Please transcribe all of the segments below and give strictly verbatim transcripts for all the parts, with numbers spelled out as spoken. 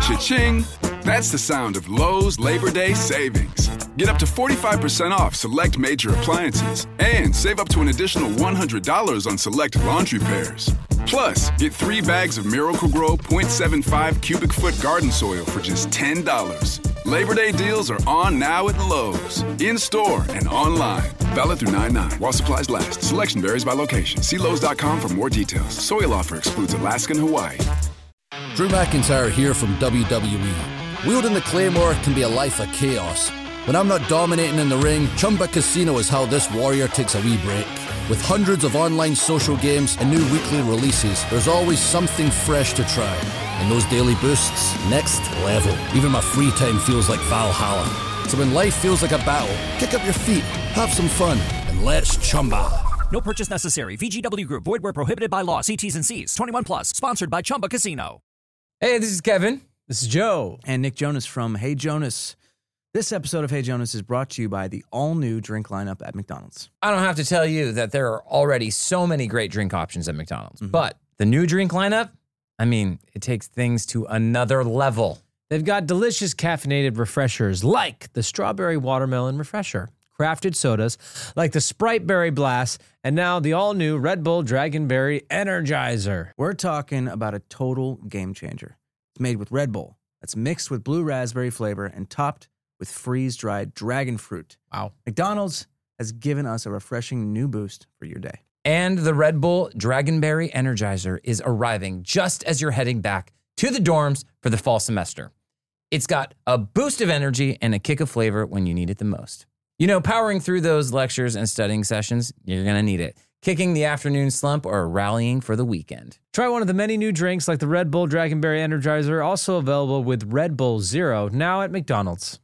Cha-ching! That's the sound of Lowe's Labor Day savings. Get up to forty-five percent off select major appliances and save up to an additional one hundred dollars on select laundry pairs. Plus, get three bags of Miracle-Gro point seven five cubic foot garden soil for just ten dollars. Labor Day deals are on now at Lowe's, in-store and online. Valid through nine nine while supplies last. Selection varies by location. See Lowe's dot com for more details. Soil offer excludes Alaska and Hawaii. Drew McIntyre here from W W E. Wielding the Claymore can be a life of chaos. When I'm not dominating in the ring, Chumba Casino is how this warrior takes a wee break. With hundreds of online social games and new weekly releases, there's always something fresh to try. And those daily boosts, next level. Even my free time feels like Valhalla. So when life feels like a battle, kick up your feet, have some fun, and let's Chumba. No purchase necessary. V G W Group. Void where prohibited by law. See T's and C's. twenty-one plus. Sponsored by Chumba Casino. Hey, this is Kevin. This is Joe. And Nick Jonas from Hey Jonas. This episode of Hey Jonas is brought to you by the all-new drink lineup at McDonald's. I don't have to tell you that there are already so many great drink options at McDonald's. Mm-hmm. But the new drink lineup, I mean, it takes things to another level. They've got delicious caffeinated refreshers like the Strawberry Watermelon Refresher, crafted sodas like the Sprite Berry Blast, and now the all-new Red Bull Dragonberry Energizer. We're talking about a total game changer. It's made with Red Bull. That's mixed with blue raspberry flavor and topped with freeze-dried dragon fruit. Wow. McDonald's has given us a refreshing new boost for your day. And the Red Bull Dragonberry Energizer is arriving just as you're heading back to the dorms for the fall semester. It's got a boost of energy and a kick of flavor when you need it the most. You know, powering through those lectures and studying sessions, you're going to need it. Kicking the afternoon slump or rallying for the weekend. Try one of the many new drinks like the Red Bull Dragonberry Energizer, also available with Red Bull Zero, now at McDonald's.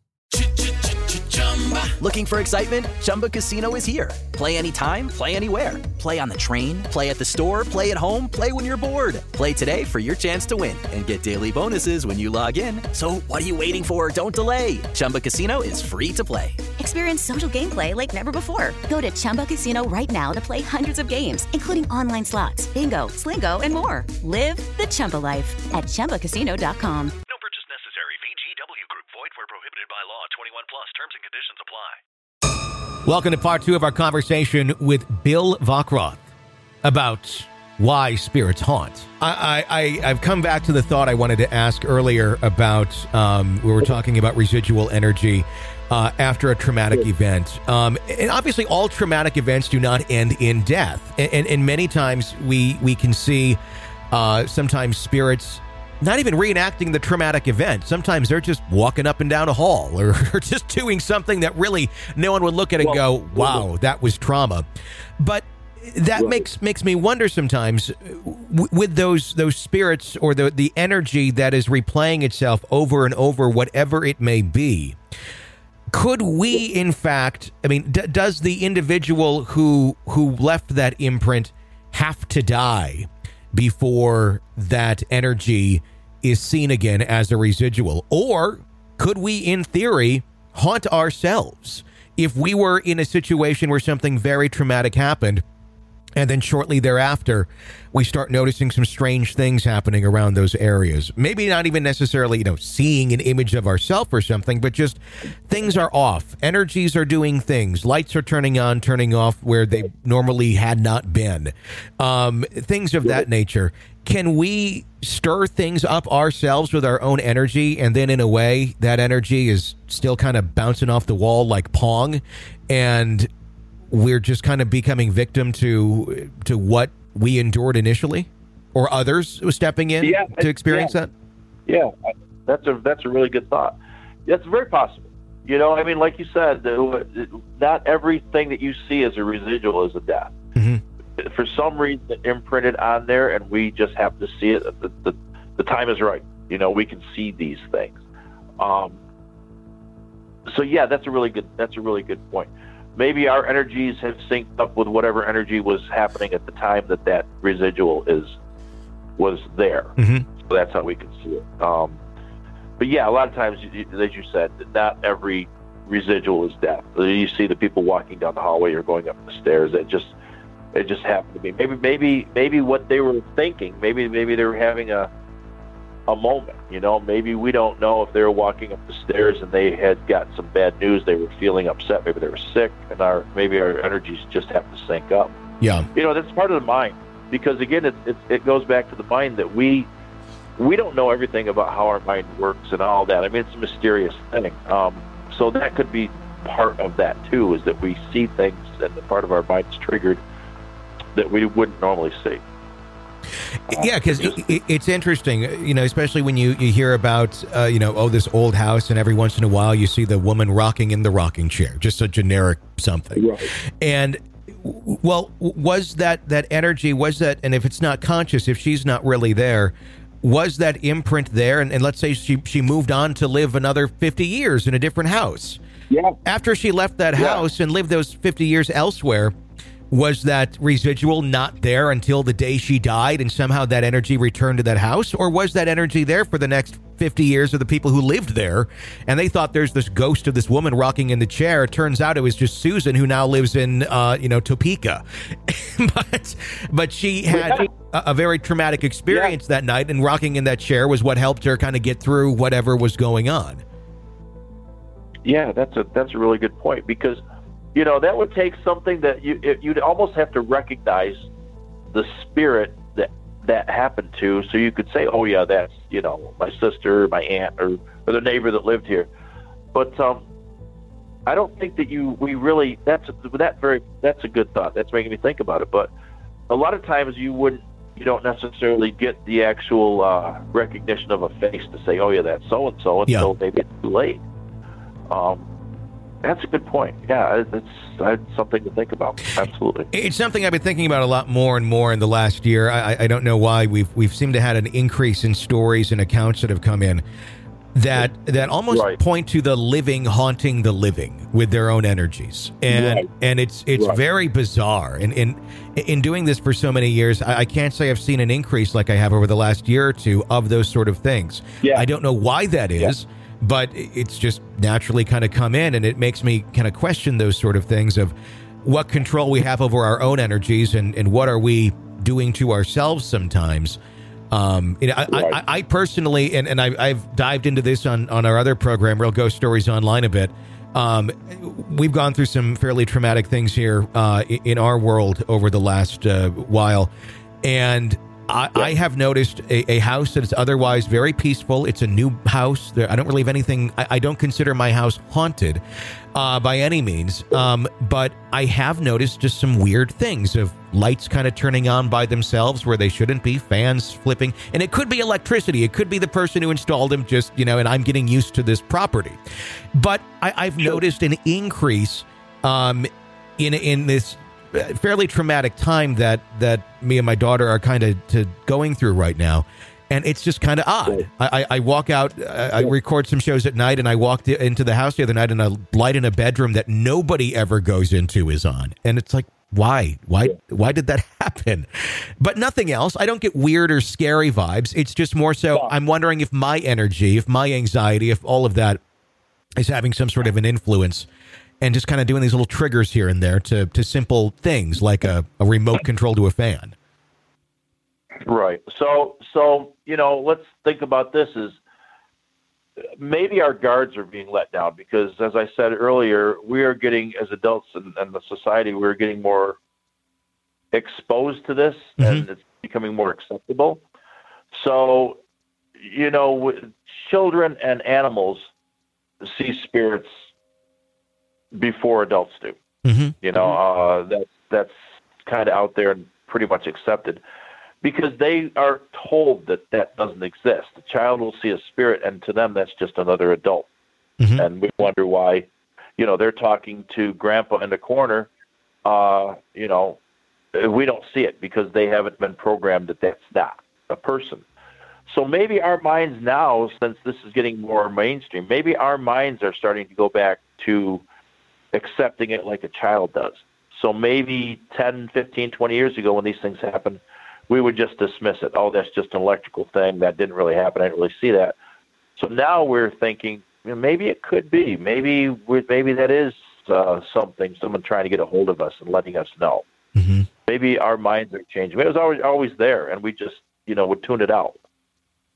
Looking for excitement? Chumba Casino is here. Play anytime, play anywhere. Play on the train, play at the store, play at home, play when you're bored. Play today for your chance to win and get daily bonuses when you log in. So what are you waiting for? Don't delay. Chumba Casino is free to play. Experience social gameplay like never before. Go to Chumba Casino right now to play hundreds of games, including online slots, bingo, Slingo, and more. Live the Chumba life at Chumba Casino dot com. No purchase necessary. V G W Group. Void where prohibited by law. twenty-one plus. Terms and conditions apply. Welcome to part two of our conversation with Bill Vockroth about why spirits haunt. I, I, I've come back to the thought I wanted to ask earlier about, um, we were talking about residual energy uh, after a traumatic event. Um, and obviously all traumatic events do not end in death. And, and, and many times we, we can see uh, sometimes spirits not even reenacting the traumatic event. Sometimes they're just walking up and down a hall or, or just doing something that really no one would look at and go, wow, that was trauma. But that makes makes me wonder sometimes w- with those those spirits or the, the energy that is replaying itself over and over, whatever it may be. Could we, in fact, I mean, d- does the individual who who left that imprint have to die before that energy is seen again as a residual? Or could we, in theory, haunt ourselves if we were in a situation where something very traumatic happened and then shortly thereafter we start noticing some strange things happening around those areas? Maybe not even necessarily, you know, seeing an image of ourselves or something, but just things are off. Energies are doing things. Lights are turning on, turning off where they normally had not been. Um, things of that nature. Can we stir things up ourselves with our own energy, and then in a way that energy is still kind of bouncing off the wall like Pong, and we're just kind of becoming victim to to what we endured initially, or others stepping in yeah, to experience yeah. that? Yeah, that's a that's a really good thought. That's very possible. You know, I mean, like you said, not everything that you see as a residual is a death. Mm-hmm. For some reason, it imprinted on there, and we just have to see it. The, the, the time is right. You know, we can see these things. Um, so yeah, that's a really good. That's a really good point. Maybe our energies have synced up with whatever energy was happening at the time that that residual is was there. Mm-hmm. So that's how we can see it. Um, but yeah, a lot of times, as you said, not every residual is death. You see the people walking down the hallway or going up the stairs. It just it just happened to be maybe maybe maybe what they were thinking. Maybe maybe they were having a a moment. You know, maybe we don't know if they were walking up the stairs and they had got some bad news. They were feeling upset. Maybe they were sick, and our maybe our energies just have to sync up. Yeah. You know, that's part of the mind, because again, it it, it goes back to the mind that we we don't know everything about how our mind works and all that. I mean, it's a mysterious thing. Um, so that could be part of that too, is that we see things and the part of our mind is triggered that we wouldn't normally see. Yeah, because it, it, it's interesting, you know, especially when you, you hear about, uh, you know, oh, this old house, and every once in a while you see the woman rocking in the rocking chair, just a generic something. Right. And, well, was that, that energy, was that, and if it's not conscious, if she's not really there, was that imprint there? And, and let's say she, she moved on to live another fifty years in a different house. Yeah. After she left that yeah. house and lived those fifty years elsewhere, was that residual not there until the day she died and somehow that energy returned to that house? Or was that energy there for the next fifty years of the people who lived there, and they thought there's this ghost of this woman rocking in the chair? It turns out it was just Susan, who now lives in, uh, you know, Topeka. but but she had a, a very traumatic experience yeah. that night, and rocking in that chair was what helped her kind of get through whatever was going on. Yeah, that's a that's a really good point, because you know, that would take something that you it, you'd almost have to recognize the spirit that that happened to, so you could say, oh yeah, that's, you know, my sister, my aunt, or, or the neighbor that lived here. But um, I don't think that you we really that's that very that's a good thought. That's making me think about it. But a lot of times you wouldn't you don't necessarily get the actual uh, recognition of a face to say, oh yeah, that's so and so, until maybe it's too late. Um, That's a good point. Yeah, it's, it's something to think about. Absolutely. It's something I've been thinking about a lot more and more in the last year. I, I don't know why. We've we've seemed to have an increase in stories and accounts that have come in that that almost right. point to the living haunting the living with their own energies. And right. and it's it's right. very bizarre. And in in doing this for so many years, I, I can't say I've seen an increase like I have over the last year or two of those sort of things. Yeah. I don't know why that is. Yeah. But it's just naturally kind of come in, and it makes me kind of question those sort of things of what control we have over our own energies, and, and what are we doing to ourselves sometimes. Um, you know, I, right. I, I personally, and, and I, I've dived into this on, on our other program, Real Ghost Stories Online, a bit. Um, we've gone through some fairly traumatic things here uh, in our world over the last uh, while. And I, I have noticed a, a house that is otherwise very peaceful. It's a new house. There, I don't really have anything. I, I don't consider my house haunted uh, by any means. Um, but I have noticed just some weird things of lights kind of turning on by themselves where they shouldn't be, fans flipping. And it could be electricity. It could be the person who installed them just, you know, and I'm getting used to this property. But I, I've noticed an increase um, in in this fairly traumatic time that that me and my daughter are kind of to going through right now, and it's just kind of odd. I, I walk out, I, I record some shows at night, and I walked into the house the other night, and a light in a bedroom that nobody ever goes into is on, and it's like, why, why, why did that happen? But nothing else. I don't get weird or scary vibes. It's just more so I'm wondering if my energy, if my anxiety, if all of that is having some sort of an influence. And just kind of doing these little triggers here and there to, to simple things like a, a remote control to a fan. Right. So, so, you know, let's think about this is maybe our guards are being let down because, as I said earlier, we are getting, as adults and, and the society, we're getting more exposed to this, mm-hmm. and it's becoming more acceptable. So, you know, children and animals see spirits before adults do. Mm-hmm. You know, uh, that, that's kind of out there and pretty much accepted because they are told that that doesn't exist. The child will see a spirit, and to them, that's just another adult. Mm-hmm. And we wonder why, you know, they're talking to grandpa in the corner. Uh, you know, we don't see it because they haven't been programmed that that's not a person. So maybe our minds now, since this is getting more mainstream, maybe our minds are starting to go back to accepting it like a child does. So maybe ten, fifteen, twenty years ago when these things happened, we would just dismiss it. Oh, that's just an electrical thing. That didn't really happen. I didn't really see that. So now we're thinking, you know, maybe it could be. Maybe we're, maybe that is uh, something, someone trying to get a hold of us and letting us know. Mm-hmm. Maybe our minds are changing. It was always always there, and we just, you know, would tune it out.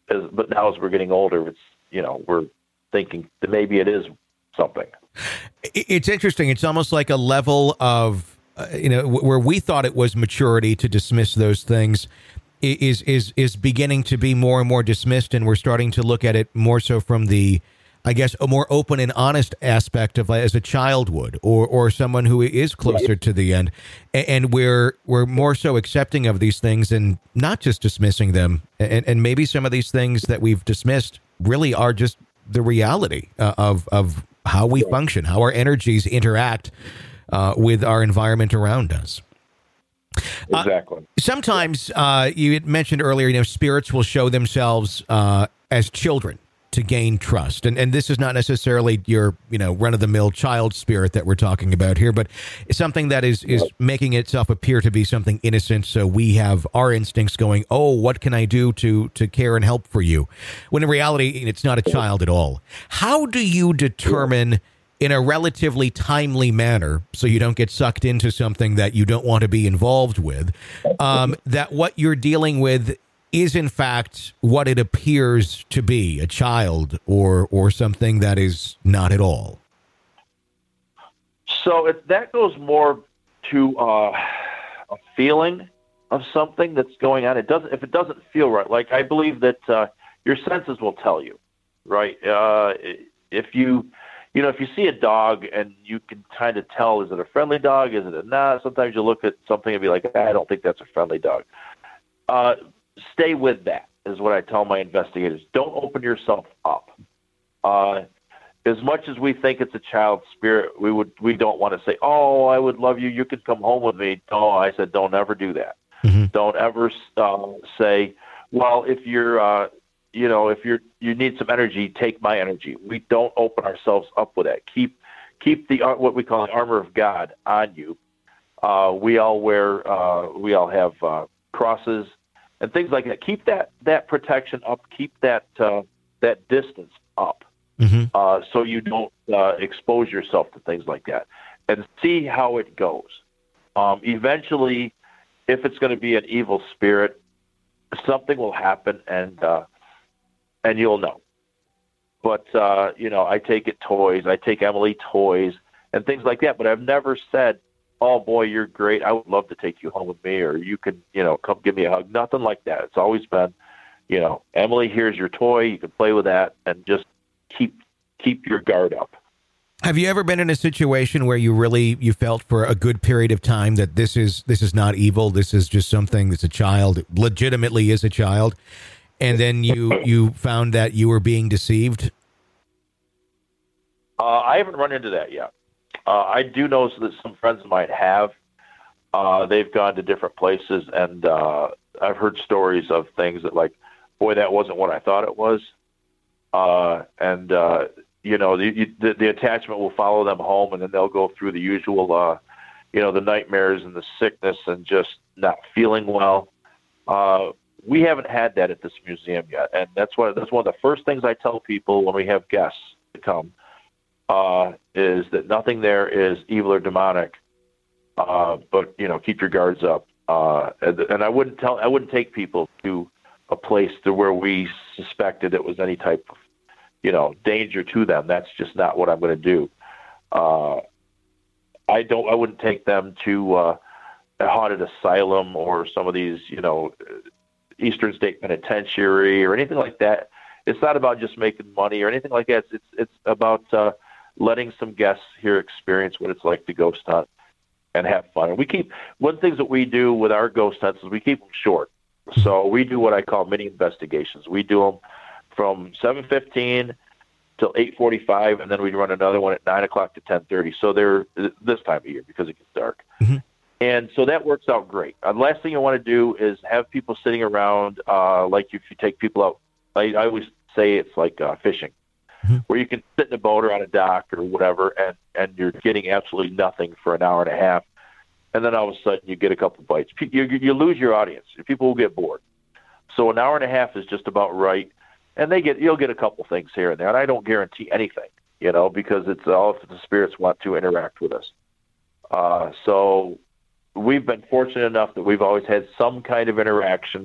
as, but now as we're getting older, it's, you know, we're thinking that maybe it is something. It's interesting. It's almost like a level of, uh, you know, where we thought it was maturity to dismiss those things is is is beginning to be more and more dismissed, and we're starting to look at it more so from the, I guess, a more open and honest aspect of, as a child would, or or someone who is closer right. to the end, and we're we're more so accepting of these things and not just dismissing them, and and maybe some of these things that we've dismissed really are just the reality uh, of of how we function, how our energies interact uh, with our environment around us. Exactly. Uh, sometimes uh, you had mentioned earlier, you know, spirits will show themselves uh, as children to gain trust. And and this is not necessarily your, you know, run-of-the-mill child spirit that we're talking about here, but it's something that is, is making itself appear to be something innocent. So we have our instincts going, oh, what can I do to to care and help for you? When in reality, it's not a child at all. How do you determine in a relatively timely manner, so you don't get sucked into something that you don't want to be involved with, um, that what you're dealing with is in fact what it appears to be, a child or or something that is not at all? So it, that goes more to uh, a feeling of something that's going on. It doesn't, if it doesn't feel right, like I believe that uh, your senses will tell you, right? Uh, if you, you know, if you see a dog and you can kind of tell, is it a friendly dog? Is it a not? Sometimes you look at something and be like, I don't think that's a friendly dog. Uh, stay with that is what I tell my investigators. Don't open yourself up. Uh, as much as we think it's a child spirit, we would, we don't want to say, oh, I would love you. You could come home with me. No, I said, don't ever do that. Mm-hmm. Don't ever uh, say, well, if you're, uh, you know, if you're, you need some energy, take my energy. We don't open ourselves up with that. Keep, keep the, what we call the armor of God on you. Uh, we all wear, uh, we all have uh, crosses and things like that. Keep that, that protection up. Keep that, uh, that distance up. Mm-hmm. Uh, so you don't uh, expose yourself to things like that, and see how it goes. Um, eventually, if it's going to be an evil spirit, something will happen, and uh, and you'll know. But uh, you know, I take it toys, I take Emily toys, and things like that. But I've never said, "Oh boy, you're great. I would love to take you home with me," or "You can, you know, come give me a hug." Nothing like that. It's always been, you know, Emily, here's your toy. You can play with that, and just keep keep your guard up. Have you ever been in a situation where you really you felt for a good period of time that this is this is not evil, this is just something that's a child, it legitimately is a child, and then you you found that you were being deceived? Uh, I haven't run into that yet. Uh, I do know that some friends of mine have. Uh, they've gone to different places, and uh, I've heard stories of things that, like, boy, that wasn't what I thought it was. Uh, and, uh, you know, the, the, the attachment will follow them home, and then they'll go through the usual, uh, you know, the nightmares and the sickness and just not feeling well. Uh, we haven't had that at this museum yet. And that's one, that's one of the first things I tell people when we have guests to come, uh, is that nothing there is evil or demonic. Uh, but, you know, keep your guards up. Uh, and, and I wouldn't tell, I wouldn't take people to a place to where we suspected it was any type of, you know, danger to them. That's just not what I'm going to do. Uh, I don't, I wouldn't take them to uh, a haunted asylum or some of these, you know, Eastern State Penitentiary or anything like that. It's not about just making money or anything like that. It's, it's, it's about uh, letting some guests here experience what it's like to ghost hunt and have fun. And we keep, one of the things that we do with our ghost hunts is we keep them short. So we do what I call mini investigations. We do them from seven fifteen till eight forty-five, and then we run another one at nine o'clock to ten thirty. So they're this time of year because it gets dark. Mm-hmm. And so that works out great. Uh, the last thing you want to do is have people sitting around, uh, like if you take people out, I, I always say it's like uh, fishing, mm-hmm. where you can sit in a boat or on a dock or whatever, and, and you're getting absolutely nothing for an hour and a half. And then all of a sudden you get a couple bites. You, you lose your audience. People will get bored. So an hour and a half is just about right. And they get, you'll get a couple things here and there. And I don't guarantee anything, you know, because it's all if the spirits want to interact with us. Uh, so we've been fortunate enough that we've always had some kind of interaction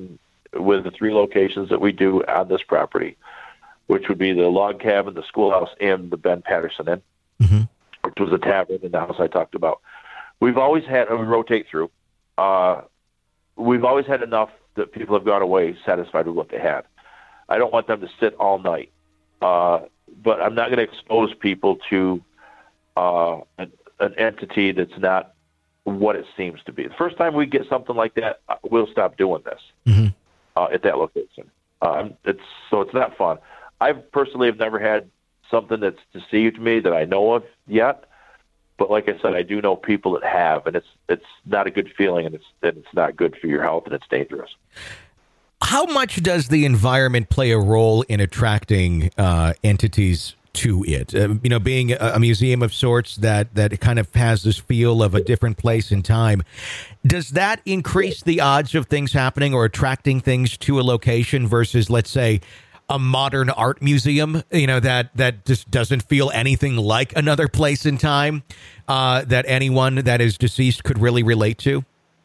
with the three locations that we do on this property, which would be the log cabin, the schoolhouse, and the Ben Patterson Inn, mm-hmm. which was a tavern in the house I talked about. We've always had, and we rotate through, uh, we've always had enough that people have gone away satisfied with what they had. I don't want them to sit all night, uh, but I'm not going to expose people to uh, an, an entity that's not what it seems to be. The first time we get something like that, we'll stop doing this mm-hmm. uh, at that location. Um, it's so it's not fun. I personally have never had something that's deceived me that I know of yet. But like I said, I do know people that have, and it's it's not a good feeling, and it's and it's not good for your health, and it's dangerous. How much does the environment play a role in attracting uh, entities to it? Uh, you know, being a, a museum of sorts that that kind of has this feel of a different place in time, does that increase the odds of things happening or attracting things to a location versus, let's say, a modern art museum, you know, that, that just doesn't feel anything like another place in time uh, that anyone that is deceased could really relate to?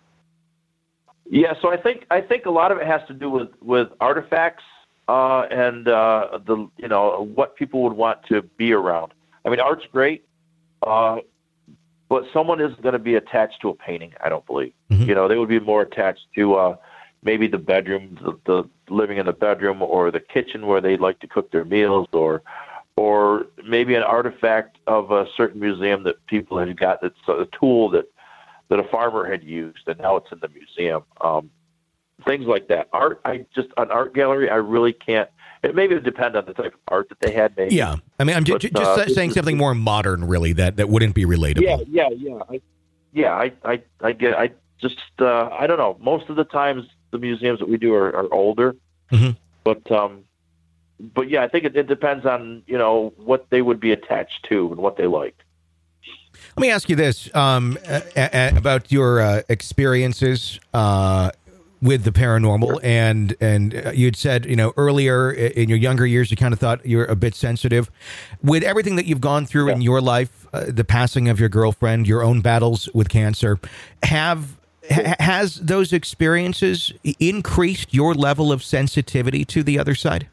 Yeah, so I think I think a lot of it has to do with, with artifacts uh, and uh, the you know what people would want to be around. I mean, art's great, uh, but someone isn't going to be attached to a painting. I don't believe. Mm-hmm. You know, they would be more attached to uh, maybe the bedroom, the, the living in the bedroom, or the kitchen where they like to cook their meals, or or maybe an artifact of a certain museum that people have got that's a tool that, that a farmer had used, and now it's in the museum. Um, things like that. Art, I just, an art gallery, I really can't, it maybe would depend on the type of art that they had, maybe. Yeah. I mean, I'm but, j- just uh, saying something more modern, really, that, that wouldn't be relatable. Yeah, yeah, yeah. I, yeah, I, I, I get, I just, uh, I don't know. Most of the times the museums that we do are, are older, mm-hmm. but, um, but yeah, I think it, it depends on, you know, what they would be attached to and what they liked. Let me ask you this um, a- a- about your uh, experiences uh, with the paranormal, and and uh, you'd said, you know, earlier in your younger years, you kind of thought you were a bit sensitive. With everything that you've gone through yeah. in your life, uh, the passing of your girlfriend, your own battles with cancer, have ha- has those experiences increased your level of sensitivity to the other side?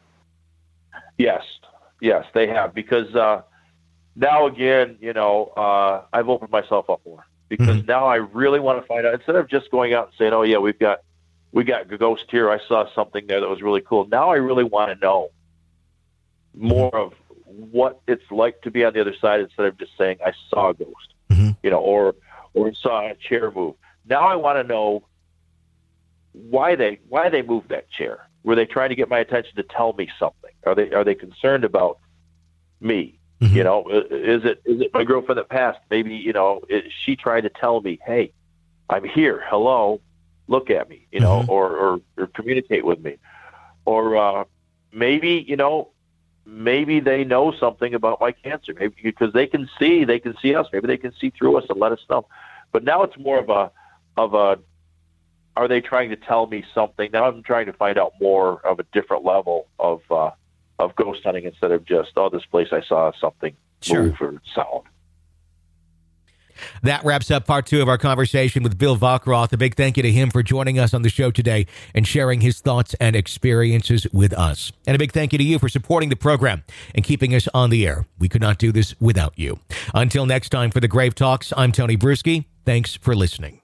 Yes, yes, they have, because uh, now again, you know, uh, I've opened myself up more, because mm-hmm. now I really want to find out, instead of just going out and saying, oh yeah, we've got, we got a ghost here. I saw something there that was really cool. Now I really want to know more of what it's like to be on the other side, instead of just saying I saw a ghost, mm-hmm. you know, or, or saw a chair move. Now I want to know why they, why they moved that chair. Were they trying to get my attention to tell me something? Are they, are they concerned about me? Mm-hmm. You know, is it is it my girlfriend that passed? Maybe, you know, is she trying to tell me, hey, I'm here. Hello, look at me, you know, mm-hmm. or, or, or communicate with me. Or uh, maybe, you know, maybe they know something about my cancer, maybe because they can see, they can see us. Maybe they can see through us and let us know. But now it's more of a, of a, are they trying to tell me something? Now I'm trying to find out more of a different level of, uh, of ghost hunting, instead of just, oh, this place I saw something sure. move or sound. That wraps up part two of our conversation with Bill Vockroth. A big thank you to him for joining us on the show today and sharing his thoughts and experiences with us. And a big thank you to you for supporting the program and keeping us on the air. We could not do this without you. Until next time for the Grave Talks, I'm Tony Bruschi. Thanks for listening.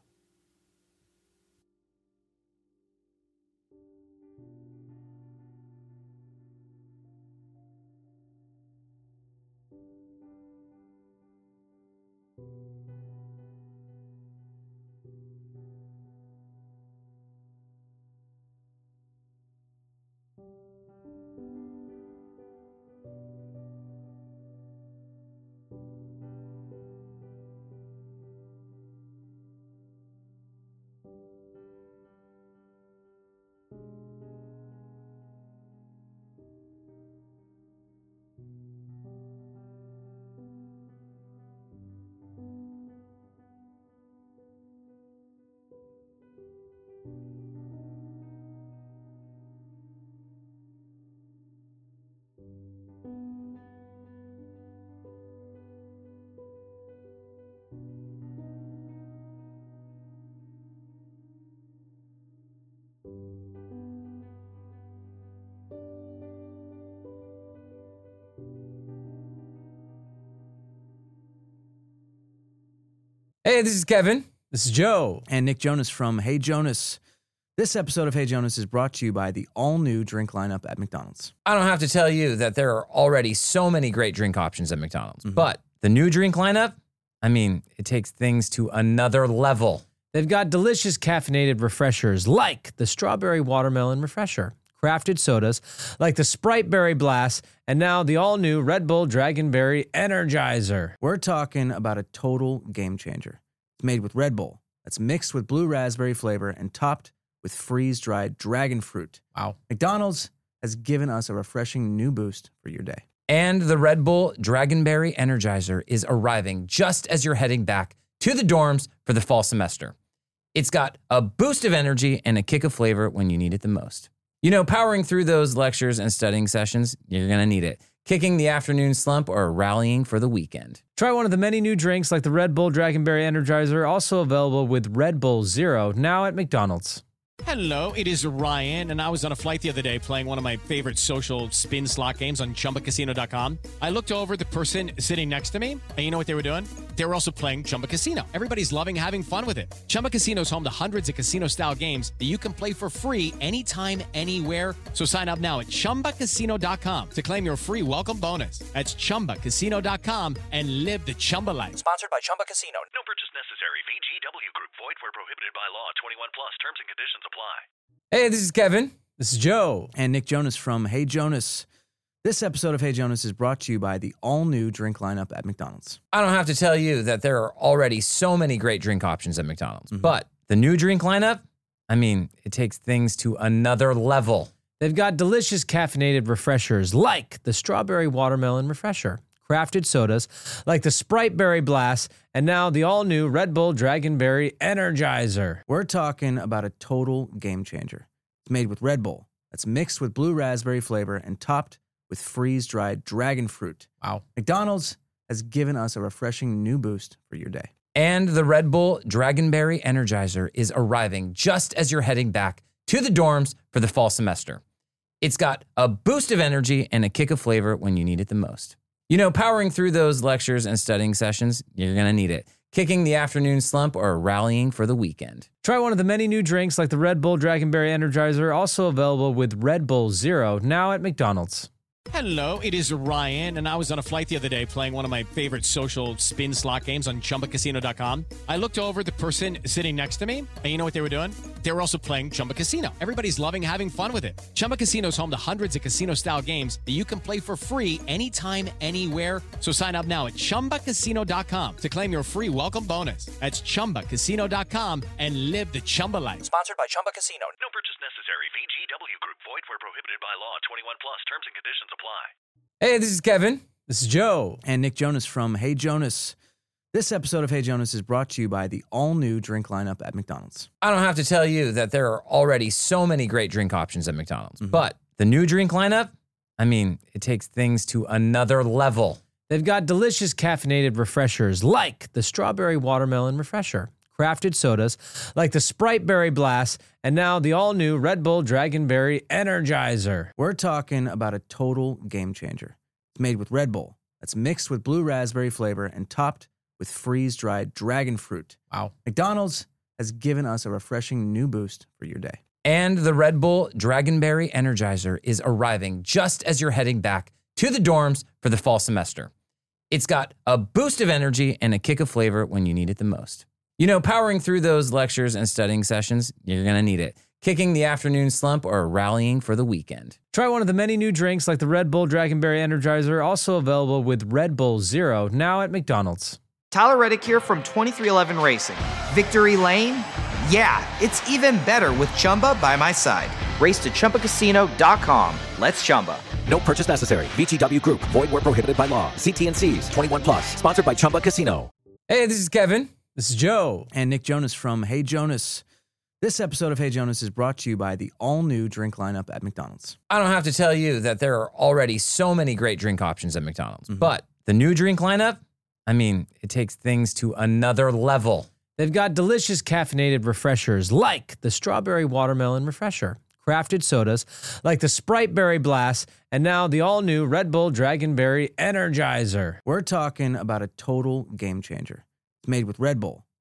Hey, this is Kevin. This is Joe. And Nick Jonas from Hey Jonas. This episode of Hey Jonas is brought to you by the all-new drink lineup at McDonald's. I don't have to tell you that there are already so many great drink options at McDonald's. Mm-hmm. But the new drink lineup, I mean, it takes things to another level. They've got delicious caffeinated refreshers like the Strawberry Watermelon Refresher, crafted sodas like the Sprite Berry Blast, and now the all-new Red Bull Dragonberry Energizer. We're talking about a total game changer. It's made with Red Bull that's mixed with blue raspberry flavor and topped with freeze-dried dragon fruit. Wow. McDonald's has given us a refreshing new boost for your day. And the Red Bull Dragonberry Energizer is arriving just as you're heading back to the dorms for the fall semester. It's got a boost of energy and a kick of flavor when you need it the most. You know, powering through those lectures and studying sessions, you're going to need it. Kicking the afternoon slump or rallying for the weekend. Try one of the many new drinks like the Red Bull Dragonberry Energizer, also available with Red Bull Zero, now at McDonald's. Hello, it is Ryan, and I was on a flight the other day playing one of my favorite social spin slot games on Chumba Casino dot com. I looked over at the person sitting next to me, and you know what they were doing? They were also playing Chumba Casino. Everybody's loving having fun with it. Chumba Casino is home to hundreds of casino-style games that you can play for free anytime, anywhere. So sign up now at Chumba Casino dot com to claim your free welcome bonus. That's Chumba Casino dot com and live the Chumba life. Sponsored by Chumba Casino. No purchase necessary. V G W Group. Void where prohibited by law. twenty-one plus. Terms and conditions apply. Hey, this is Kevin. This is Joe. And Nick Jonas from Hey Jonas. This episode of Hey Jonas is brought to you by the all-new drink lineup at McDonald's. I don't have to tell you that there are already so many great drink options at McDonald's. Mm-hmm. But the new drink lineup, I mean, it takes things to another level. They've got delicious caffeinated refreshers like the Strawberry Watermelon Refresher, crafted sodas like the Sprite Berry Blast, and now the all-new Red Bull Dragonberry Energizer. We're talking about a total game changer. It's made with Red Bull that's mixed with blue raspberry flavor and topped with freeze-dried dragon fruit. Wow. McDonald's has given us a refreshing new boost for your day. And the Red Bull Dragonberry Energizer is arriving just as you're heading back to the dorms for the fall semester. It's got a boost of energy and a kick of flavor when you need it the most. You know, powering through those lectures and studying sessions, you're going to need it. Kicking the afternoon slump or rallying for the weekend. Try one of the many new drinks like the Red Bull Dragonberry Energizer, also available with Red Bull Zero, now at McDonald's. Hello, it is Ryan, and I was on a flight the other day playing one of my favorite social spin slot games on Chumba Casino dot com. I looked over at the person sitting next to me, and you know what they were doing? They were also playing Chumba Casino. Everybody's loving having fun with it. Chumba Casino is home to hundreds of casino-style games that you can play for free anytime, anywhere. So sign up now at Chumba Casino dot com to claim your free welcome bonus. That's Chumba Casino dot com and live the Chumba life. Sponsored by Chumba Casino. No purchase necessary. V G W Group. Void where prohibited by law. twenty-one plus. Terms and conditions apply. Hey, this is Kevin. This is Joe. And Nick Jonas from Hey Jonas. This episode of Hey Jonas is brought to you by the all-new drink lineup at McDonald's. I don't have to tell you that there are already so many great drink options at McDonald's. Mm-hmm. But the new drink lineup, I mean, it takes things to another level. They've got delicious caffeinated refreshers like the Strawberry Watermelon Refresher, crafted sodas like the Sprite Berry Blast, and now the all-new Red Bull Dragonberry Energizer. We're talking about a total game changer. It's made with Red Bull that's mixed with blue raspberry flavor and topped with freeze-dried dragon fruit. Wow. McDonald's has given us a refreshing new boost for your day. And the Red Bull Dragonberry Energizer is arriving just as you're heading back to the dorms for the fall semester. It's got a boost of energy and a kick of flavor when you need it the most. You know, powering through those lectures and studying sessions, you're going to need it. Kicking the afternoon slump or rallying for the weekend. Try one of the many new drinks like the Red Bull Dragonberry Energizer, also available with Red Bull Zero, now at McDonald's. Tyler Reddick here from twenty-three eleven Racing. Victory Lane? Yeah, it's even better with Chumba by my side. Race to Chumba Casino dot com. Let's Chumba. No purchase necessary. V G W Group. Void where prohibited by law. See T and C's. twenty-one plus. Sponsored by Chumba Casino. Hey, this is Kevin. This is Joe. And Nick Jonas from Hey Jonas. This episode of Hey Jonas is brought to you by the all-new drink lineup at McDonald's. I don't have to tell you that there are already so many great drink options at McDonald's. Mm-hmm. But the new drink lineup, I mean, it takes things to another level. They've got delicious caffeinated refreshers like the Strawberry Watermelon Refresher, crafted sodas like the Sprite Berry Blast, and now the all-new Red Bull Dragonberry Energizer. We're talking about a total game changer. It's made with Red Bull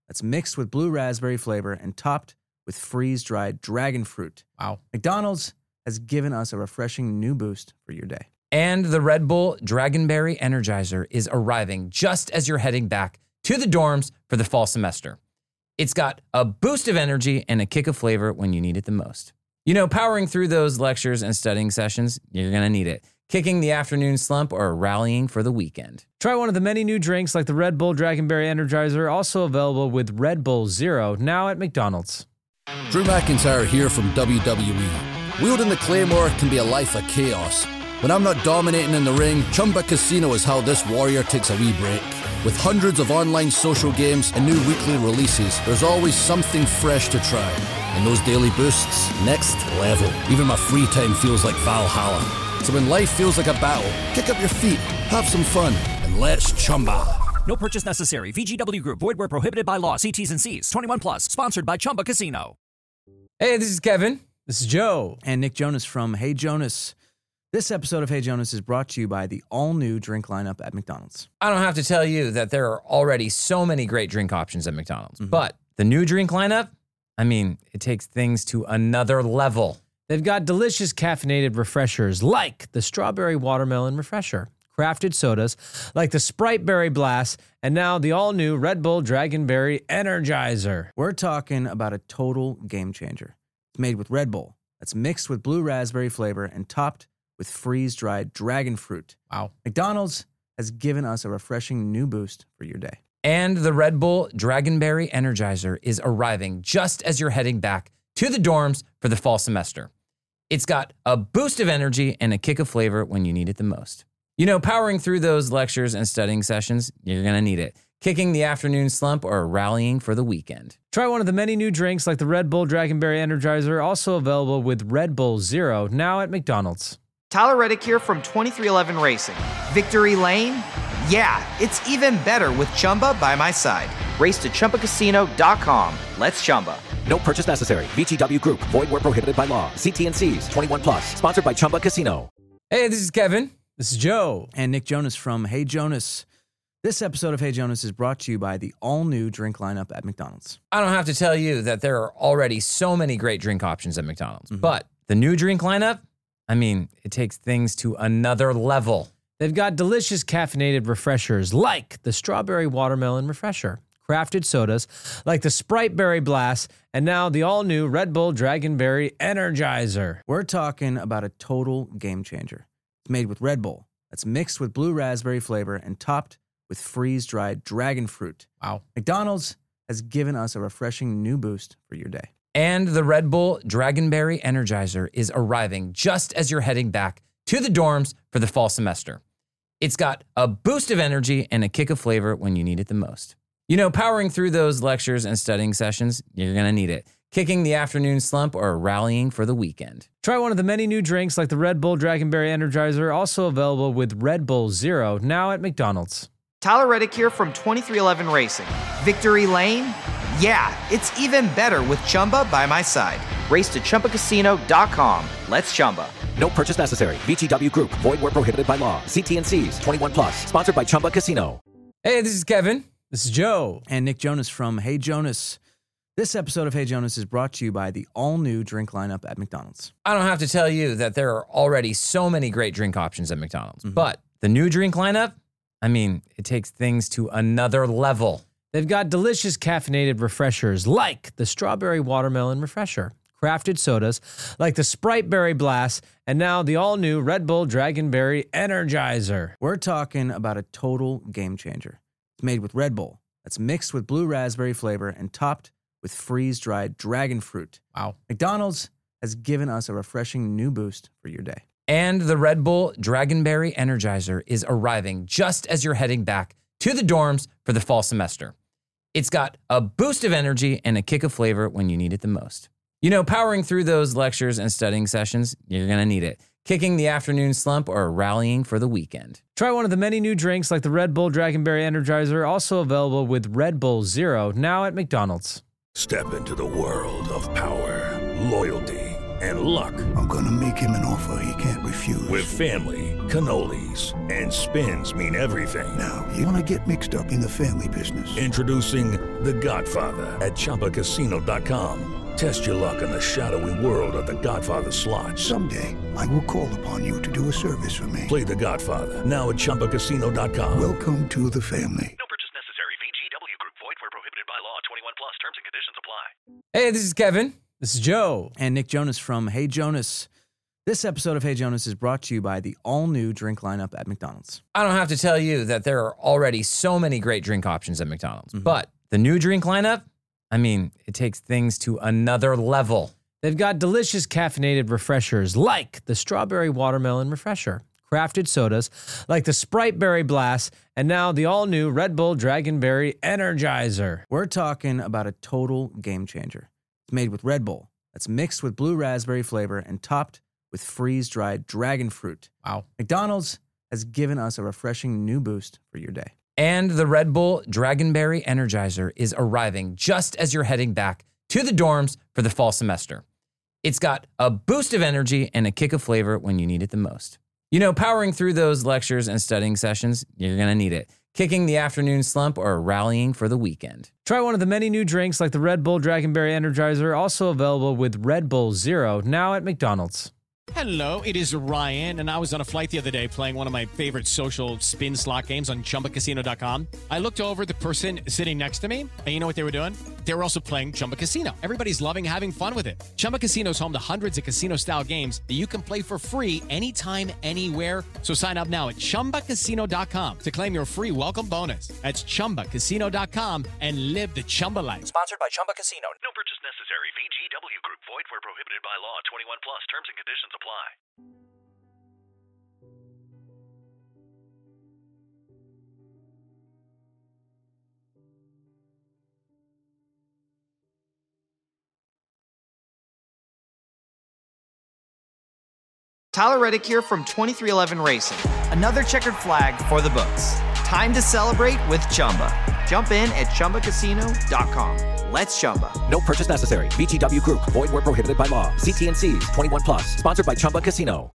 that's mixed with blue raspberry flavor and topped with freeze-dried dragon fruit. Wow. McDonald's has given us a refreshing new boost for your day. And the Red Bull Dragonberry Energizer is arriving just as you're heading back to the dorms for the fall semester. It's got a boost of energy and a kick of flavor when you need it the most. You know, powering through those lectures and studying sessions, you're going to need it. Kicking the afternoon slump or rallying for the weekend. Try one of the many new drinks like the Red Bull Dragonberry Energizer, also available with Red Bull Zero, now at McDonald's. Drew McIntyre here from W W E. Wielding the Claymore can be a life of chaos. When I'm not dominating in the ring, Chumba Casino is how this warrior takes a wee break. With hundreds of online social games and new weekly releases, there's always something fresh to try. And those daily boosts, next level. Even my free time feels like Valhalla. So when life feels like a battle, kick up your feet, have some fun, and let's Chumba. No purchase necessary. V G W Group. Void where prohibited by law. See T's and C's. twenty-one plus. Sponsored by Chumba Casino. Hey, this is Kevin. This is Joe. And Nick Jonas from Hey Jonas. This episode of Hey Jonas is brought to you by the all-new drink lineup at McDonald's. I don't have to tell you that there are already so many great drink options at McDonald's. Mm-hmm. But the new drink lineup, I mean, it takes things to another level. They've got delicious caffeinated refreshers like the Strawberry Watermelon Refresher, crafted sodas like the Sprite Berry Blast, and now the all-new Red Bull Dragonberry Energizer. We're talking about a total game changer. It's made with Red Bull, that's mixed with blue raspberry flavor and topped with freeze-dried dragon fruit. Wow. McDonald's has given us a refreshing new boost for your day. And the Red Bull Dragonberry Energizer is arriving just as you're heading back to the dorms for the fall semester. It's got a boost of energy and a kick of flavor when you need it the most. You know, powering through those lectures and studying sessions, you're going to need it. Kicking the afternoon slump or rallying for the weekend. Try one of the many new drinks like the Red Bull Dragonberry Energizer, also available with Red Bull Zero, now at McDonald's. Tyler Reddick here from twenty-three eleven Racing. Victory Lane? Yeah, it's even better with Chumba by my side. Race to Chumba Casino dot com. Let's Chumba. No purchase necessary. V G W Group. Void where prohibited by law. See T and C's. twenty-one plus. Sponsored by Chumba Casino. Hey, this is Kevin. This is Joe. And Nick Jonas from Hey Jonas. This episode of Hey Jonas is brought to you by the all-new drink lineup at McDonald's. I don't have to tell you that there are already so many great drink options at McDonald's. Mm-hmm. But the new drink lineup, I mean, it takes things to another level. They've got delicious caffeinated refreshers like the Strawberry Watermelon Refresher, crafted sodas like the Sprite Berry Blast, and now the all-new Red Bull Dragonberry Energizer. We're talking about a total game changer. It's made with Red Bull, that's mixed with blue raspberry flavor and topped with freeze-dried dragon fruit. Wow. McDonald's has given us a refreshing new boost for your day. And the Red Bull Dragonberry Energizer is arriving just as you're heading back to the dorms for the fall semester. It's got a boost of energy and a kick of flavor when you need it the most. You know, powering through those lectures and studying sessions, you're going to need it. Kicking the afternoon slump or rallying for the weekend. Try one of the many new drinks like the Red Bull Dragonberry Energizer, also available with Red Bull Zero, now at McDonald's. Tyler Reddick here from twenty-three eleven Racing. Victory Lane? Yeah, it's even better with Chumba by my side. Race to Chumba Casino dot com. Let's Chumba. No purchase necessary. V G W Group. Void where prohibited by law. See T and C's. twenty-one plus. Sponsored by Chumba Casino. Hey, this is Kevin. This is Joe. And Nick Jonas from Hey Jonas. This episode of Hey Jonas is brought to you by the all-new drink lineup at McDonald's. I don't have to tell you that there are already so many great drink options at McDonald's. Mm-hmm. But the new drink lineup, I mean, it takes things to another level. They've got delicious caffeinated refreshers like the Strawberry Watermelon Refresher, crafted sodas like the Sprite Berry Blast, and now the all-new Red Bull Dragonberry Energizer. We're talking about a total game changer. It's made with Red Bull, that's mixed with blue raspberry flavor and topped with freeze-dried dragon fruit. Wow. McDonald's has given us a refreshing new boost for your day. And the Red Bull Dragonberry Energizer is arriving just as you're heading back to the dorms for the fall semester. It's got a boost of energy and a kick of flavor when you need it the most. You know, powering through those lectures and studying sessions, you're going to need it. Kicking the afternoon slump or rallying for the weekend. Try one of the many new drinks like the Red Bull Dragonberry Energizer, also available with Red Bull Zero, now at McDonald's. Step into the world of power, loyalty, and luck. I'm gonna make him an offer he can't refuse. With family, cannolis, and spins mean everything. Now, you wanna get mixed up in the family business. Introducing The Godfather at Chumba Casino dot com. Test your luck in the shadowy world of The Godfather slot. Someday, I will call upon you to do a service for me. Play The Godfather now at Chumba Casino dot com. Welcome to the family. No purchase necessary. V G W Group. Void where prohibited by law. twenty-one plus. Terms and conditions apply. Hey, this is Kevin. This is Joe. And Nick Jonas from Hey Jonas. This episode of Hey Jonas is brought to you by the all-new drink lineup at McDonald's. I don't have to tell you that there are already so many great drink options at McDonald's, mm-hmm. but the new drink lineup, I mean, it takes things to another level. They've got delicious caffeinated refreshers like the Strawberry Watermelon Refresher, crafted sodas like the Sprite Berry Blast, and now the all-new Red Bull Dragonberry Energizer. We're talking about a total game changer. It's made with Red Bull that's mixed with blue raspberry flavor and topped with freeze-dried dragon fruit. Wow. McDonald's has given us a refreshing new boost for your day. And the Red Bull Dragonberry Energizer is arriving just as you're heading back to the dorms for the fall semester. It's got a boost of energy and a kick of flavor when you need it the most. You know, powering through those lectures and studying sessions, you're going to need it. Kicking the afternoon slump or rallying for the weekend. Try one of the many new drinks like the Red Bull Dragonberry Energizer, also available with Red Bull Zero, now at McDonald's. Hello, it is Ryan, and I was on a flight the other day playing one of my favorite social spin slot games on Chumba Casino dot com. I looked over at the person sitting next to me, and you know what they were doing? They were also playing Chumba Casino. Everybody's loving having fun with it. Chumba Casino is home to hundreds of casino-style games that you can play for free anytime, anywhere. So sign up now at Chumba Casino dot com to claim your free welcome bonus. That's Chumba Casino dot com and live the Chumba life. Sponsored by Chumba Casino. No purchase necessary. V G W Group. Void where prohibited by law. twenty-one plus. Terms and conditions apply. Tyler Reddick here from twenty-three eleven Racing. Another checkered flag for the books. Time to celebrate with Chumba. Jump in at Chumba Casino dot com. Let's Chumba. No purchase necessary. V G W Group. Void where prohibited by law. C T and C's. twenty-one plus. Sponsored by Chumba Casino.